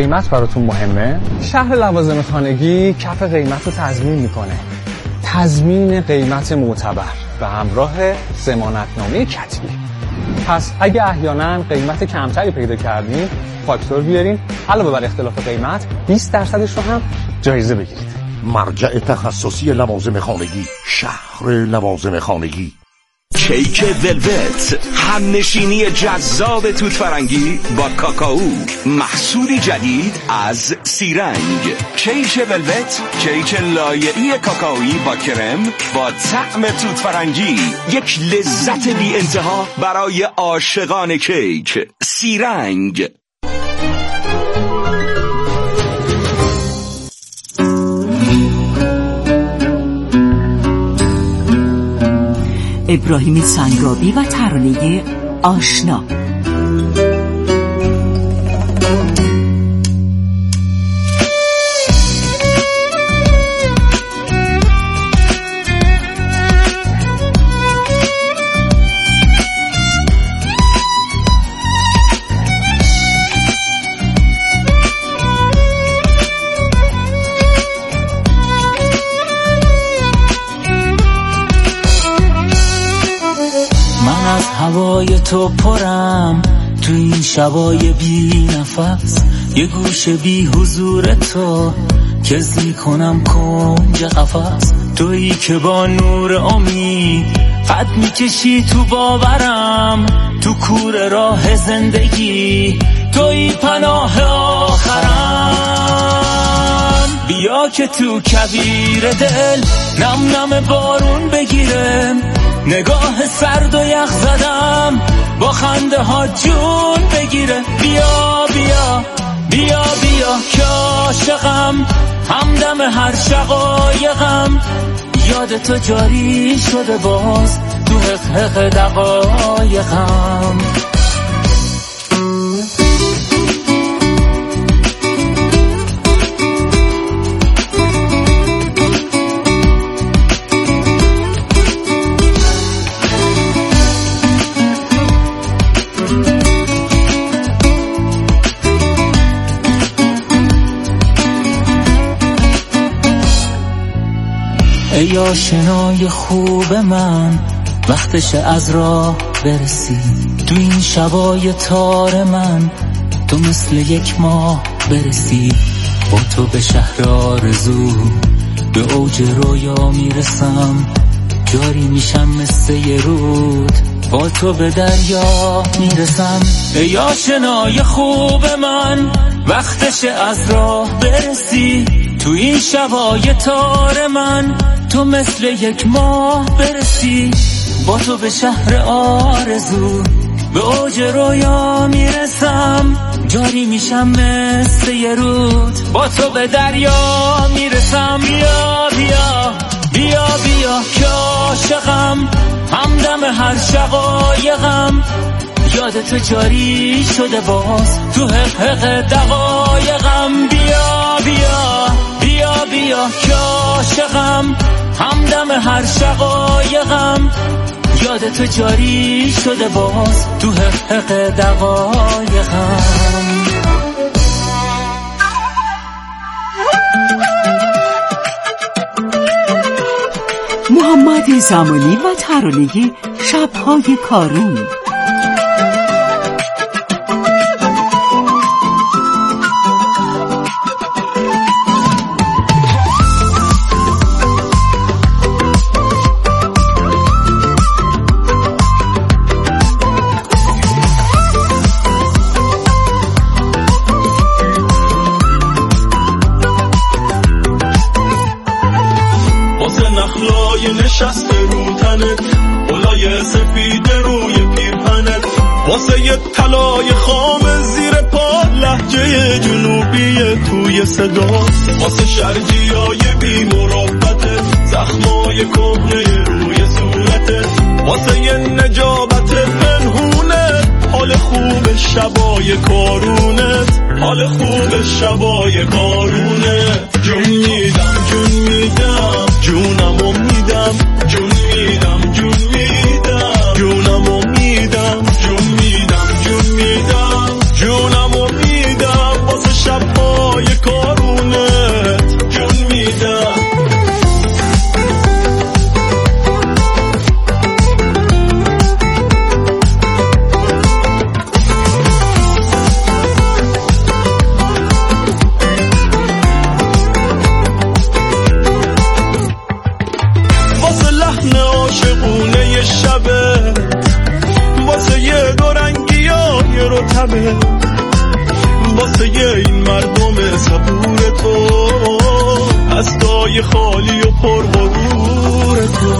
قیمت براتون مهمه؟ شهر لوازم خانگی کف قیمت رو تضمین میکنه. تضمین قیمت معتبر به همراه ضمانتنامه کتبی. پس اگه احیانا قیمت کمتری پیدا کردین، فاکتور بیارین، علاوه بر اختلاف قیمت 20% رو هم جایزه بگیرید. مرجع تخصصی لوازم خانگی، شهر لوازم خانگی. کیک ولوت، همنشینی جذاب توت فرنگی با کاکائو، محصولی جدید از سیرنگ. کیک ولوت، کیک لایه‌ای کاکائویی با کرم با طعم توت فرنگی، یک لذت بی انتها برای عاشقان کیک. سیرنگ. ابراهیم سنگابی و ترانه آشنا. هوای تو پرم تو این شبای بی نفس، یه گوشه بی حضور تو کزی کنم کنج قفس. تویی که با نور امید قد میکشی تو باورم، تو کور راه زندگی تویی پناه آخرم. بیا که تو کویر دل نم نم بارون بگیرم، نگاه سرد و یخ زدم با خنده ها جون بگیره. بیا بیا بیا بیا که عاشقم، همدم هر شقایقم، یاد تو جاری شده باز تو حق دقایقم. ای آشنای خوب من، وقتش از راه برسی. تو این شبای تار من تو مثل یک ماه برسی. با تو به شهر آرزو به اوج رویا میرسم، جاری میشم مثل یه رود با تو به دریا میرسم. ای آشنای خوب من، وقتش از راه برسی. تو این شبای تار من تو مثل یک ماه برسی. با تو به شهر آرزو به اوج رویا میرسم، جاری میشم مثل یه رود با تو به دریا میرسم. بیا بیا بیا بیا که عاشقم، همدم هر شقایقم، یاد تو جاری شده باز تو حق دقایقم. بیا بیا بیا بیا که عاشقم، همدم هر شقایقم، یاد تو جاری شده باز تو حق دقایقم. محمد زمانی و ترانه شب‌های کارون. نشسته رو تنت، بلای سفید روی پیرهنت، واسه یه طلای خام زیر پا، لهجه جنوبی توی صدا، واسه شرجیای بی مربتت، زخمای کهنه روی صورتت، واسه یه نجابت پنهونت، حال خوب شبای کارونت، حال خوب شبای کارونت. جون میدم جون میدم جونمو میدم، جون میدم جون میدم جونمو میدم، جون میدم جون میدم جونمو میدم، واسه شب مردم صبور تو، دستای خالی و پر غرور تو.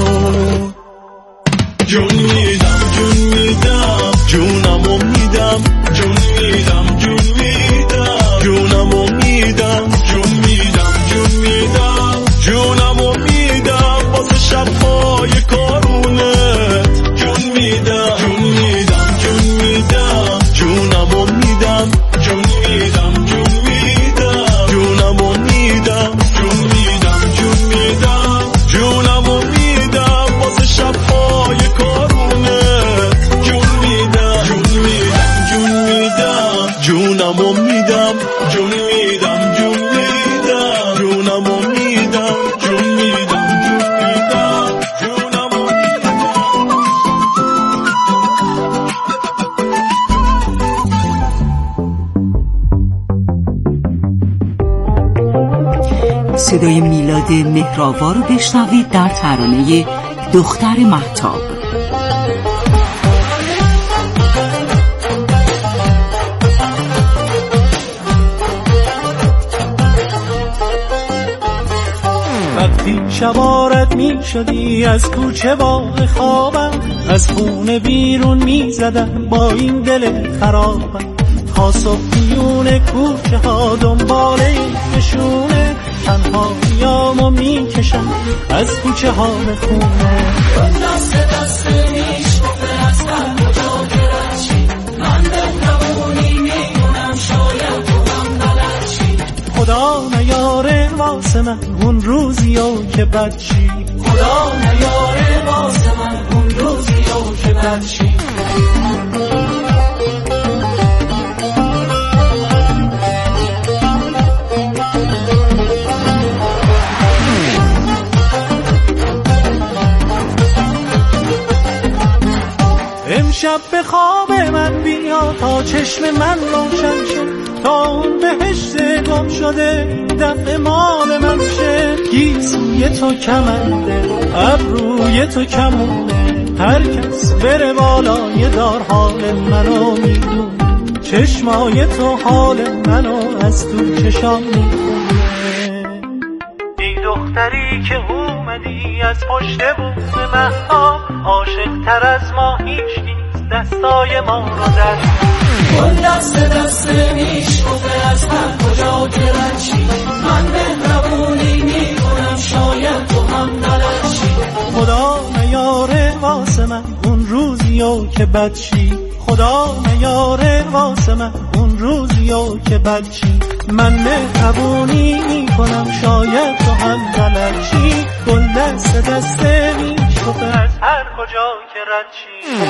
جون میدم جون میدم جونمو میدم، جون میدم جون میدم جونمو میدم، جون میدم جون میدم جونمو میدم واسه شب‌های کارونت. جون میدم جون میدم جون میدم جونمو میدم، جون میدم جون میدم جونمو میدم، جون میدم جون میدم جونمو میدم واسه شب‌های کارونت. جون میدم جون میدم جون میدم جونمو میدم، جون میدم جون میدم جونمو میدم، جون میدم جون میدم جونمو میدم. صدای میلاد مهرآوا رو بشنوید در ترانه دختر مهتاب. وقتی شبارت می شدی از کوچه باغ خوابم، از خونه بیرون می زدم با این دل خرابم، تا صبح میون کوچه ها دنباله نشونه، تنهاییامو می کشم از کوچه ها به خونه. دست دست میشکفه از هر کجا که رچی، من بهترونی میکنم شاید تو هم بلدشی. خدا نیاره واسه من اون روزیو که بدشی، خدا نیاره واسه من اون روزیو که بدشی. امشب به خواب من بیا تا چشم من روشن شد، تا اون بهشت گم شده دفع مال من شه. گیسوی تو کمنده ابروی تو کمونه، هر کس بره بالای دار حال منو میدونه، چشمای تو حال منو از تو چشام میخونه. ای دختری که اومدی از پشت بوم مهتاب، عاشق تر از ما هیچ نیست دستای ما رو در. اون دست دست میشکفه از هر کجا که رچی، من مهربونی میکنم شاید تو هم نلچی. خدا نیاره واسه من اون روزیو که بدشی، خدا نیاره واسه من اون روزیو که بدشی. من مهربونی میکنم شاید تو هم نلچی، گل دست دست میشکفه از هر کجا که رچی.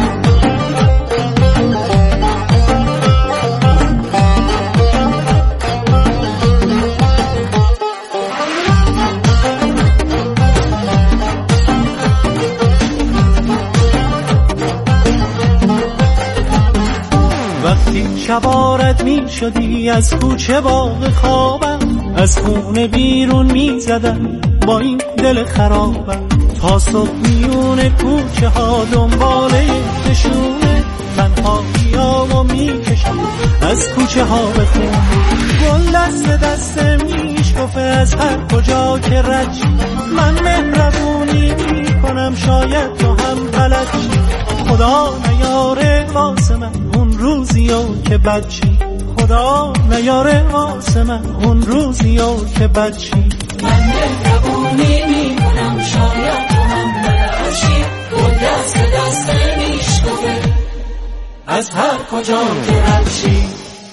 وقتی شبارت می شدی از کوچه باغ خوابم، از خونه بیرون می زدم با این دل خرابم، تا صبح میون کوچه ها دنباله نشونه، تنهاییامو می کشم از کوچه ها به خونه. گل دست دست میشکفه از هر کجا که رچی، من مهربونی می کنم شاید تو هم بلدشی. خدا نیاره واسه من اون روزیو که بدشی، خدا نیاره واسه من اون روزیو که بدشی. من مهربونی میکنم شاید تو هم بلدشی، گل دست دست میشکفه از هر کجا که رچی.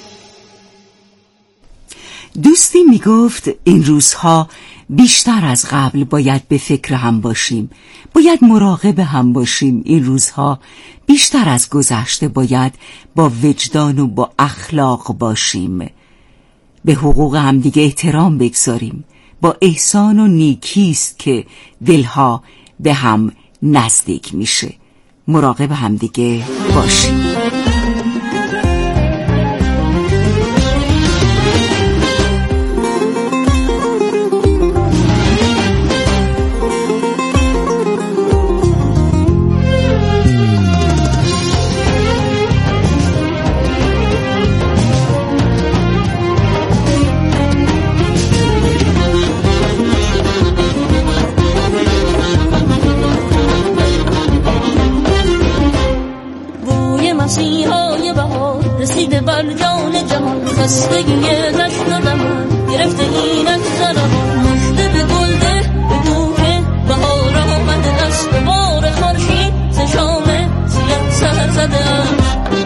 دوستی میگفت این روزها بیشتر از قبل باید به فکر هم باشیم، باید مراقب هم باشیم. این روزها بیشتر از گذشته باید با وجدان و با اخلاق باشیم، به حقوق همدیگه احترام بگذاریم. با احسان و نیکیست که دلها به هم نزدیک میشه. مراقب همدیگه باشیم. گرفته اینک زرها مژده به گلده بگو که بهار آمده است بار خورشید ز شام سیاه سحر زده است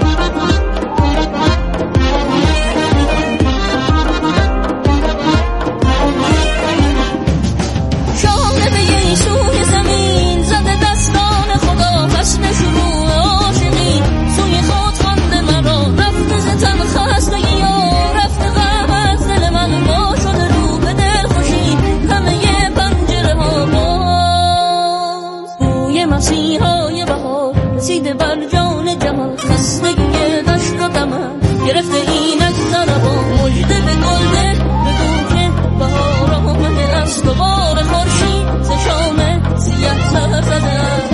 شانه به یه سوی زمین زده دستان خدا حسن شروع عاشقی سوی خود خانده مرا رفته ز تن خستگی یا رفته غم از دل من با شده رو به دل خوشی همه پنجره ها باز بوی مسیحای بهار رسیده بر جان جهان خستگی دشت و دمن گرفته اینک زرها مژده به گلده بگو که بهار آمده است و بار خورشید ز شام سیاه سحر زده است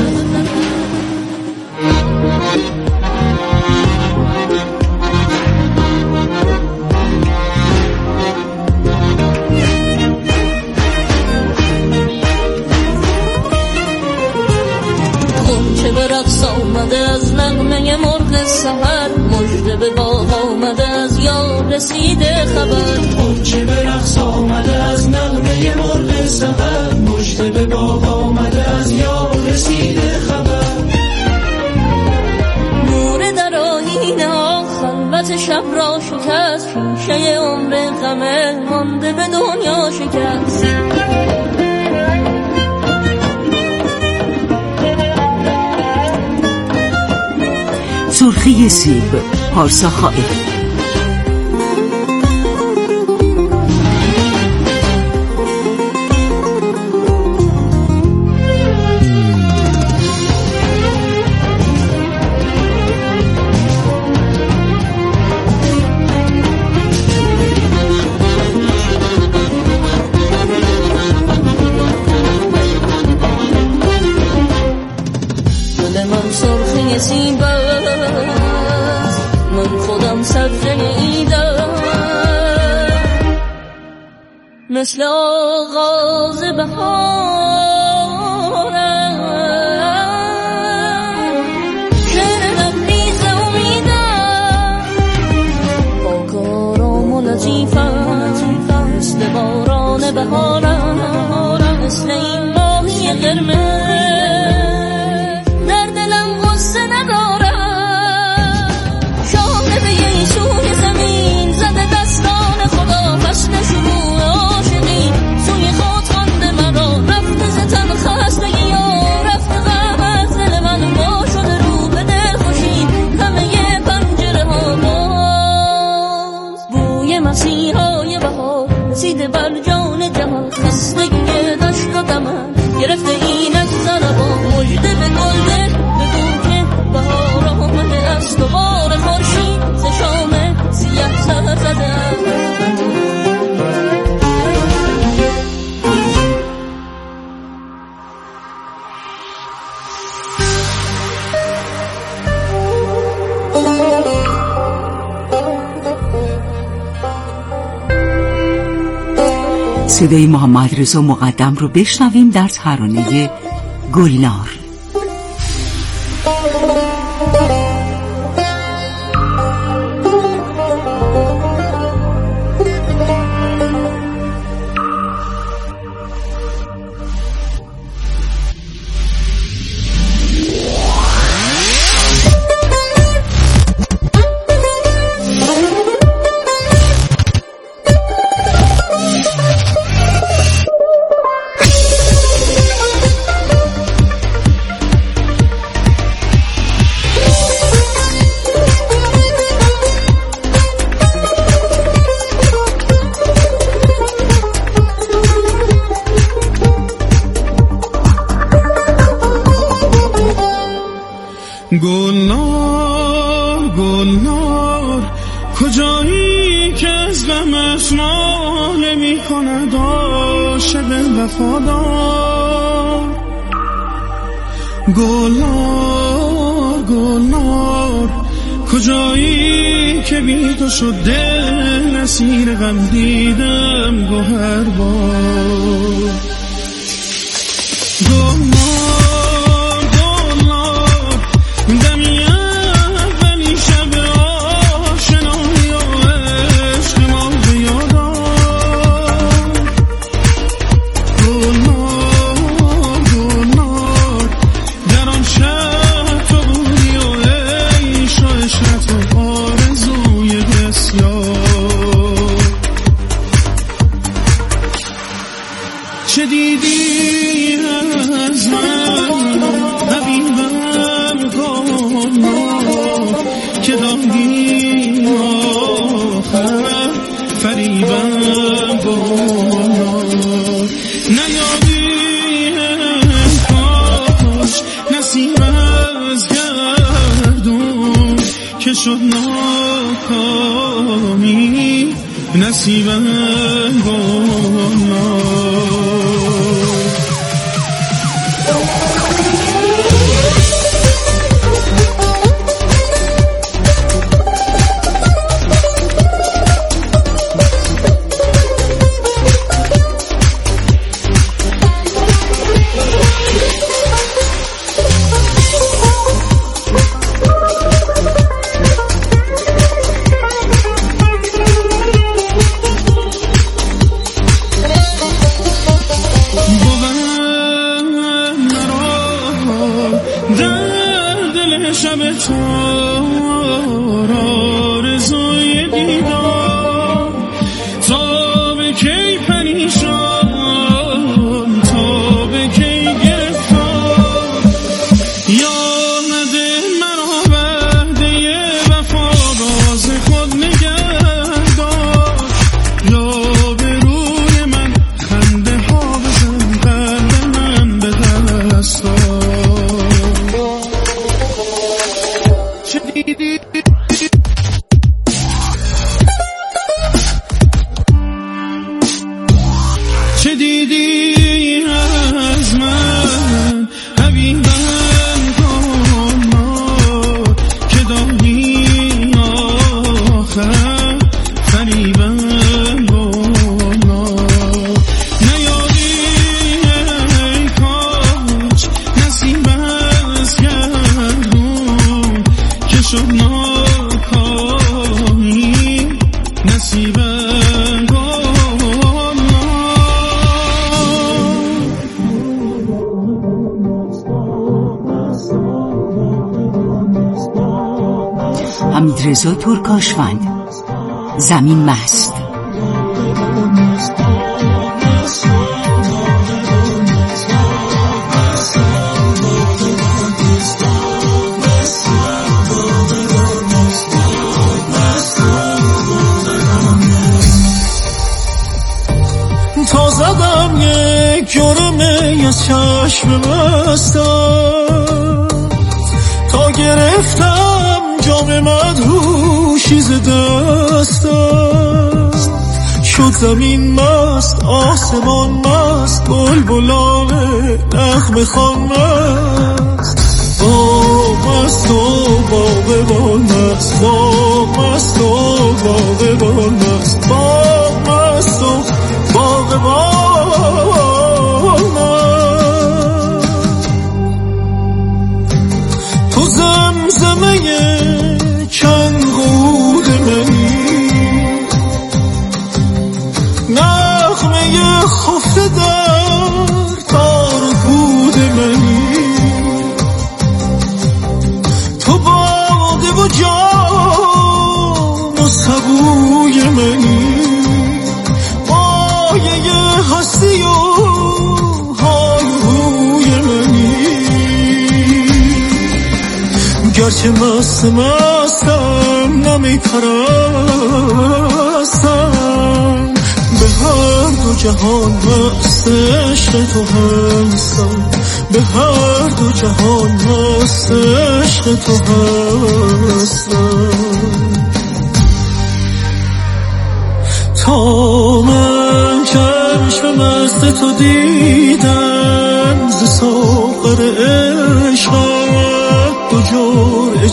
غنچه به رقص آمده از نغمه مرغ سحر مژده به باغ آمده از یار رسیده خبر غنچه به رقص آمده از نغمه مرغ سحر مژده به باغ آمده از یار رسیده خبر نور در آیینه ها خلوت شب را شکست شیشه عمر غمه مانده به دنیا شکست سرخی سیب پارسا خائف. دل من سرخی سیب است من خودم سبزه ایدم مثل آغاز بهارم شعر لبریز امیدم با کارام و لطیفم مثل باران بهارم مثل این ماهی قرمز در دلم غصه ندارم شانه به یه سوی زمین زده دستان خدا حسن شروع عاشقی سوی خود خانده مرا رفته ز تن خستگی یا رفته غم از دل من با شده رو به دل خوشی همه پنجره ها باز بوی مسیحای بهار رسیده بر جان جهان خستگی دشت و دمن گرفته اینک زرها مژده به گلده بگو که بهار آمده است و بار خورشید ز شام سیاه سحر زده است صدای محمد رضا مقدم رو بشنویم در ترانه گلنار. گلنار گلنار کجایی که از غمش ناله می کند عاشق وفادار گلنار گلنار کجایی که بی تو شد دل اسیر غم دیدم گوهر بار گلنار گلنار دمی اولی شب آشنایی و عشق ما به یاد آر دیدی از من حبیبم کن که داری آخر فریبم کن نیادی کاش نسیم از گردون که شد ناکامی نصیبم کن چه دیدی از من حبیبم کن که داری آخر فریبم کن نیادی ای کاش نصیب از گردون که شد ناکامی نصیبم کن حمیدرضا ترکاشفند زمین مست. تا زدم یک جرمه از چشم مستم تا گرفتم جام مدهوشی ز دستم شد زمین مست آسمان مست بلبلان نغمه خوان مست باغ مست و باغبان مست باغ مست و باغبان مست باغ مست و باغبان مست تو زمزمه چند قود منی نغمه خفته در تار و پود منی تو باده و جام و سبوی منی مایه هستی و های روی منی گرچه مستم نمی پرستم به هر دو جهان مست عشق تو هستم به هر دو جهان مست عشق تو هستم تا من چشم مست تو دیدم ز ساغر عشقت دو جرعه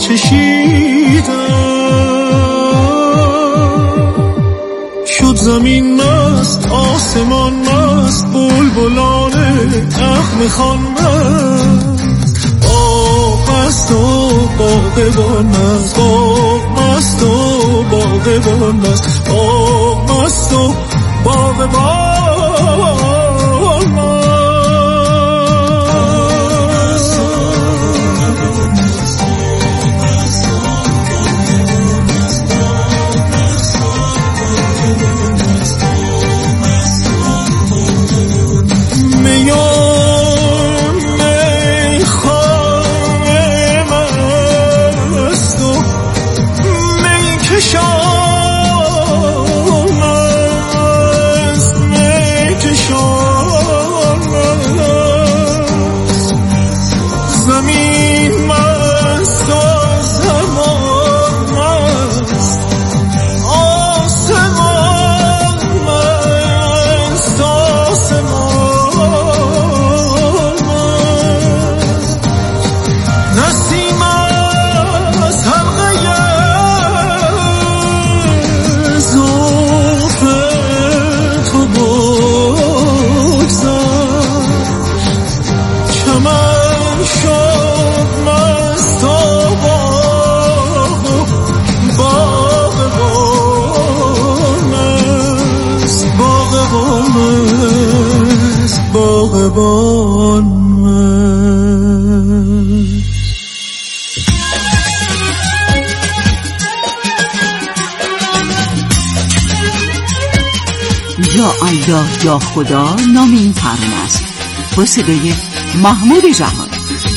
چشیدم شد زمین مست آسمان مست بلبلان نغمه خوان مست باغ مست و باغبان مست باغ مست و باغبان مست باغ مست و باغبان مست از باغبان من. یا الله یا خدا نام این ترانه است با صدای محمود جهان.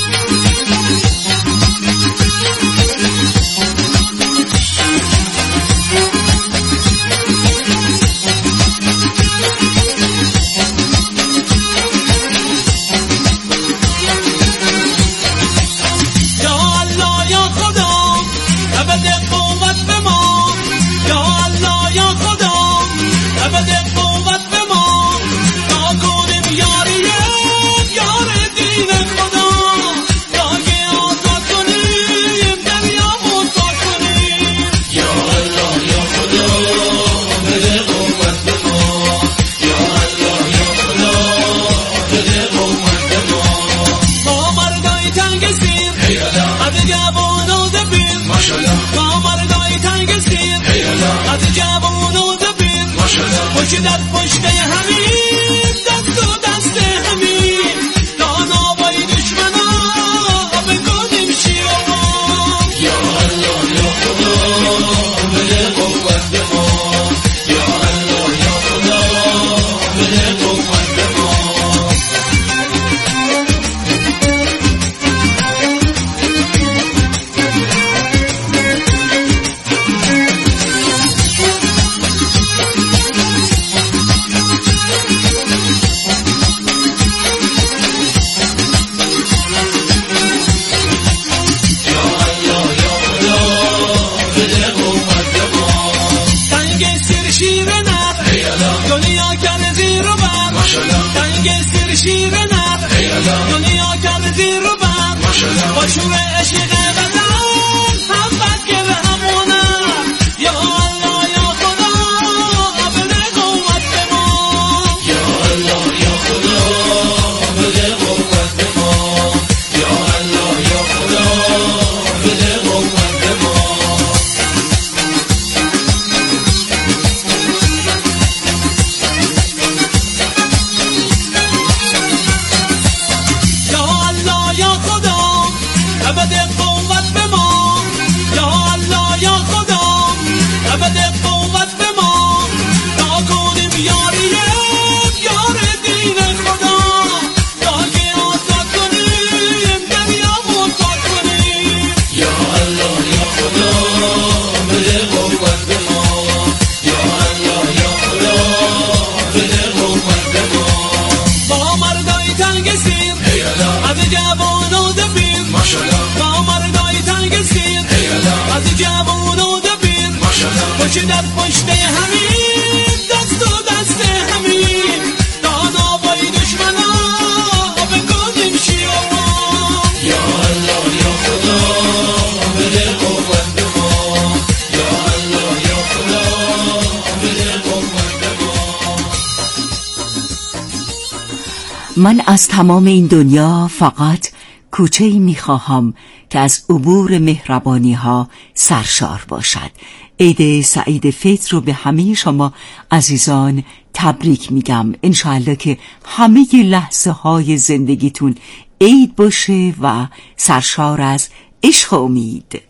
من از تمام این دنیا فقط کوچه‌ای می‌خواهم که از عبور مهربانی ها سرشار باشد. عید سعید فطر رو به همه شما عزیزان تبریک میگم. انشاءالله که همه لحظه های زندگیتون عید باشه و سرشار از عشق و امید.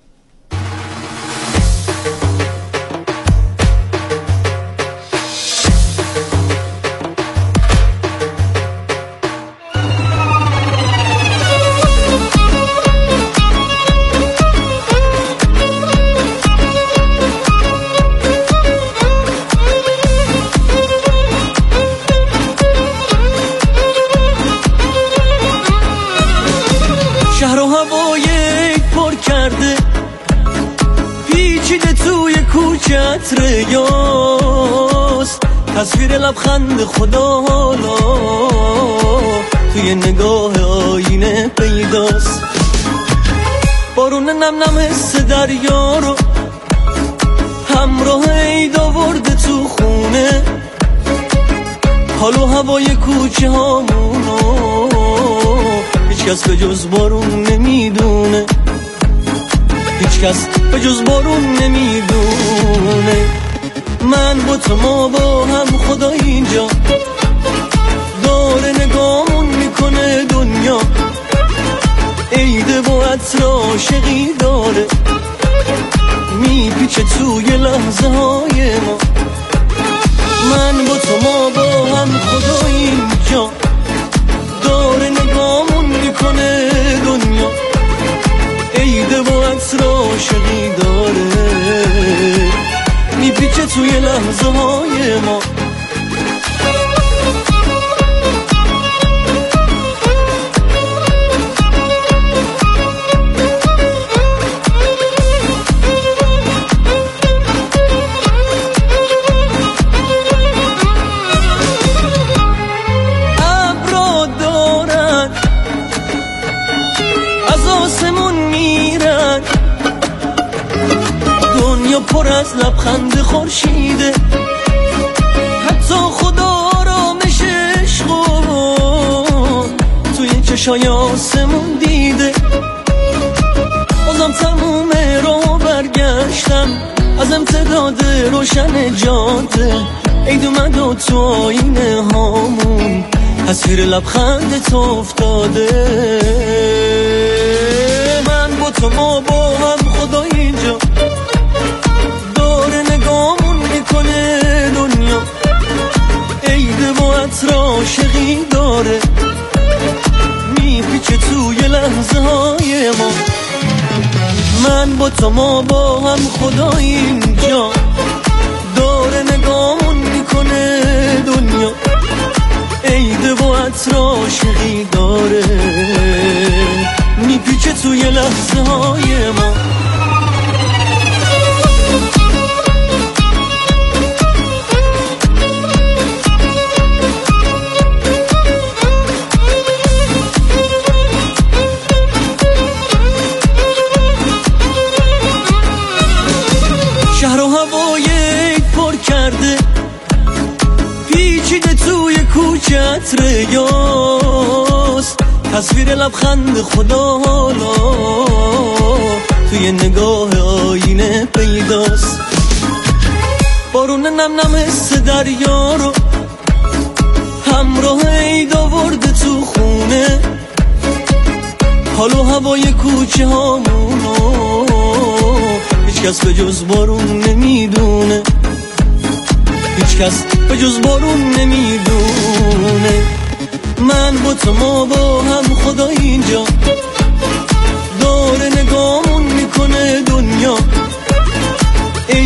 یاست تصویر لبخند خدا حالا توی نگاه آینه پیداست. بارون نم نم حس دریا رو همراه عید آورده تو خونه. حال و هوای کوچه هامونو هیچ کس به جز بارون نمیدونه، هیچ کس به جز بارون نمیدونه. من با تو ما با هم خدا خدا اینجا داره نگامون میکنه دنیا عیده و عطر عاشقی داره میپیچه توی لحظه های ما من با تو ما با هم خدا اینجا داره نگامون میکنه دنیا عیده و عطر عاشقی داره میپیچه توی لحظه های ما پر از لبخند خورشیده حتی خدا آرامش عشقو توی چشای آسمون دیده بازم تموم رو برگشتم از امتداد روشن جاده عید اومد و تو آینه هامون تصویر لبخند تو افتاده من با تو ما با هم خدا اینجا کنه دنیا عیده و عطر عاشقی داره میپیچه توی لحظه های ما من با تو ما با هم خدا اینجا داره نگامون میکنه دنیا عیده و عطر عاشقی داره میپیچه توی لحظه های ما شهر و هوای پر کرده پیچیده توی کوچه عطر یاست تصویر لبخند خدا حالا توی نگاه آینه پیداست بارون نم نم حس دریا رو همراه عید آورده تو خونه حال و هوای کوچه هامونو هیچ کس به جز بارون نمیدونه هیچ کس به جز بارون نمیدونه من با تو ما با هم خدا اینجا داره نگامون میکنه دنیا